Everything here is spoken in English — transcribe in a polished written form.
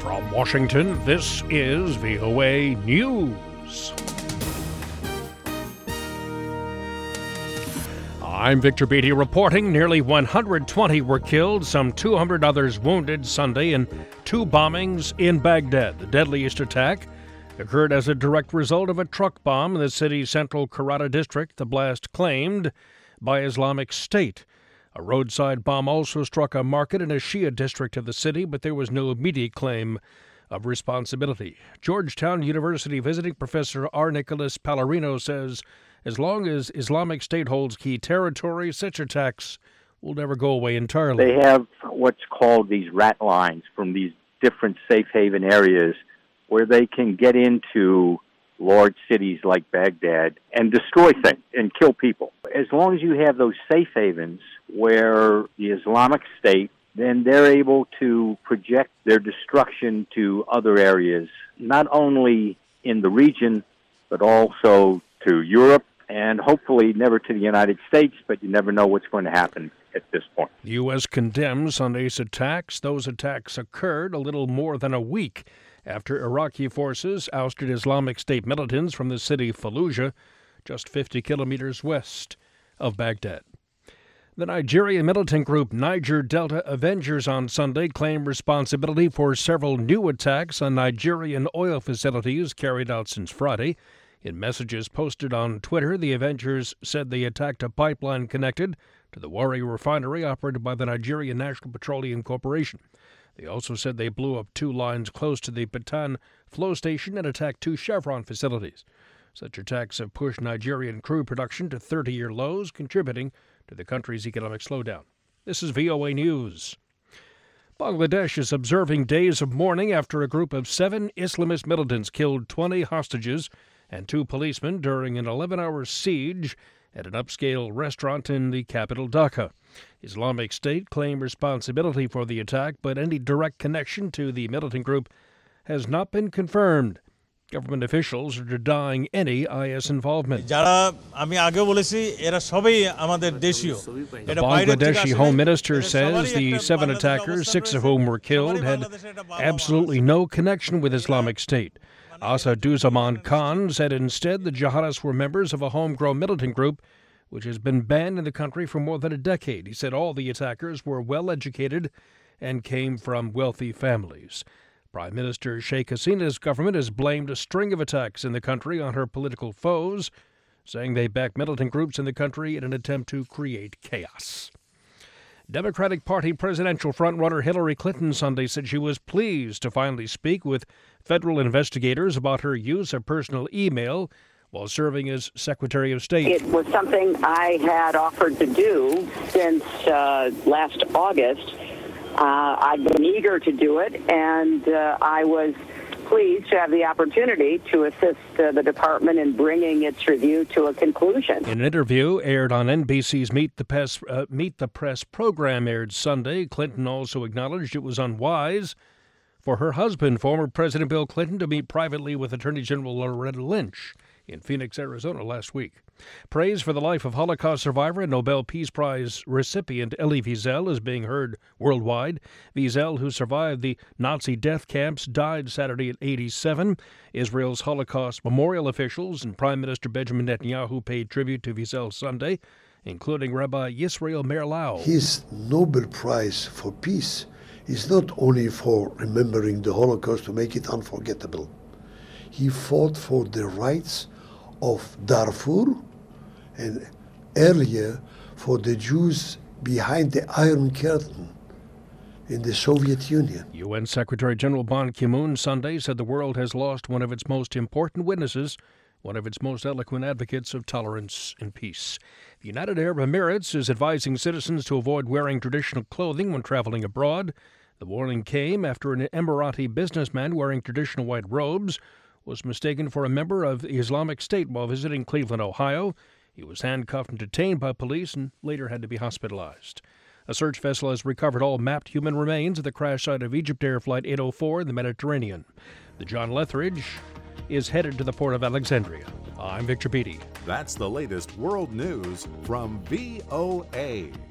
From Washington, this is VOA News. I'm Victor Beatty reporting nearly 120 were killed, some 200 others wounded Sunday in two bombings in Baghdad. The deadliest attack occurred as a direct result of a truck bomb in the city's central Karata district, the blast claimed by Islamic State. A roadside bomb also struck a market in a Shia district of the city, but there was no immediate claim of responsibility. Georgetown University visiting professor R. Nicholas Pallarino says as long as Islamic State holds key territory, such attacks will never go away entirely. They have what's called these rat lines from these different safe haven areas where they can get into large cities like Baghdad and destroy things and kill people. As long as you have those safe havens where the Islamic State, then they're able to project their destruction to other areas, not only in the region, but also to Europe and hopefully never to the United States, but you never know what's going to happen at this point. The U.S. condemns Sunday's attacks. Those attacks occurred a little more than a week after Iraqi forces ousted Islamic State militants from the city of Fallujah, just 50 kilometers west of Baghdad. The Nigerian militant group Niger Delta Avengers on Sunday claimed responsibility for several new attacks on Nigerian oil facilities carried out since Friday. In messages posted on Twitter, the Avengers said they attacked a pipeline connected to the Warri refinery operated by the Nigerian National Petroleum Corporation. They also said they blew up two lines close to the Batan flow station and attacked two Chevron facilities. Such attacks have pushed Nigerian crude production to 30-year lows, contributing to the country's economic slowdown. This is VOA News. Bangladesh is observing days of mourning after a group of 7 Islamist militants killed 20 hostages and 2 policemen during an 11-hour siege at an upscale restaurant in the capital, Dhaka. Islamic State claimed responsibility for the attack, but any direct connection to the militant group has not been confirmed. Government officials are denying any IS involvement. The Bangladeshi Home Minister says the 7 attackers, 6 of whom were killed, had absolutely no connection with Islamic State. Asaduzzaman Khan said instead the jihadists were members of a homegrown militant group which has been banned in the country for more than a decade. He said all the attackers were well-educated and came from wealthy families. Prime Minister Sheikh Hasina's government has blamed a string of attacks in the country on her political foes, saying they back militant groups in the country in an attempt to create chaos. Democratic Party presidential frontrunner Hillary Clinton Sunday said she was pleased to finally speak with federal investigators about her use of personal email while serving as Secretary of State. It was something I had offered to do since last August. I've been eager to do it, and I was pleased to have the opportunity to assist the department in bringing its review to a conclusion. In an interview aired on NBC's Meet the Press program aired Sunday, Clinton also acknowledged it was unwise for her husband, former President Bill Clinton, to meet privately with Attorney General Loretta Lynch in Phoenix, Arizona last week. Praise for the life of Holocaust survivor and Nobel Peace Prize recipient Elie Wiesel is being heard worldwide. Wiesel, who survived the Nazi death camps, died Saturday at 87. Israel's Holocaust memorial officials and Prime Minister Benjamin Netanyahu paid tribute to Wiesel Sunday, including Rabbi Yisrael Meir Lau. His Nobel Prize for Peace is not only for remembering the Holocaust to make it unforgettable. He fought for the rights of Darfur and earlier for the Jews behind the Iron Curtain in the Soviet Union. UN Secretary General Ban Ki-moon Sunday said the world has lost one of its most important witnesses, one of its most eloquent advocates of tolerance and peace. The United Arab Emirates is advising citizens to avoid wearing traditional clothing when traveling abroad. The warning came after an Emirati businessman wearing traditional white robes was mistaken for a member of Islamic State while visiting Cleveland, Ohio. He was handcuffed and detained by police and later had to be hospitalized. A search vessel has recovered all mapped human remains at the crash site of Egypt Air Flight 804 in the Mediterranean. The John Lethbridge is headed to the port of Alexandria. I'm Victor Beatty. That's the latest world news from VOA.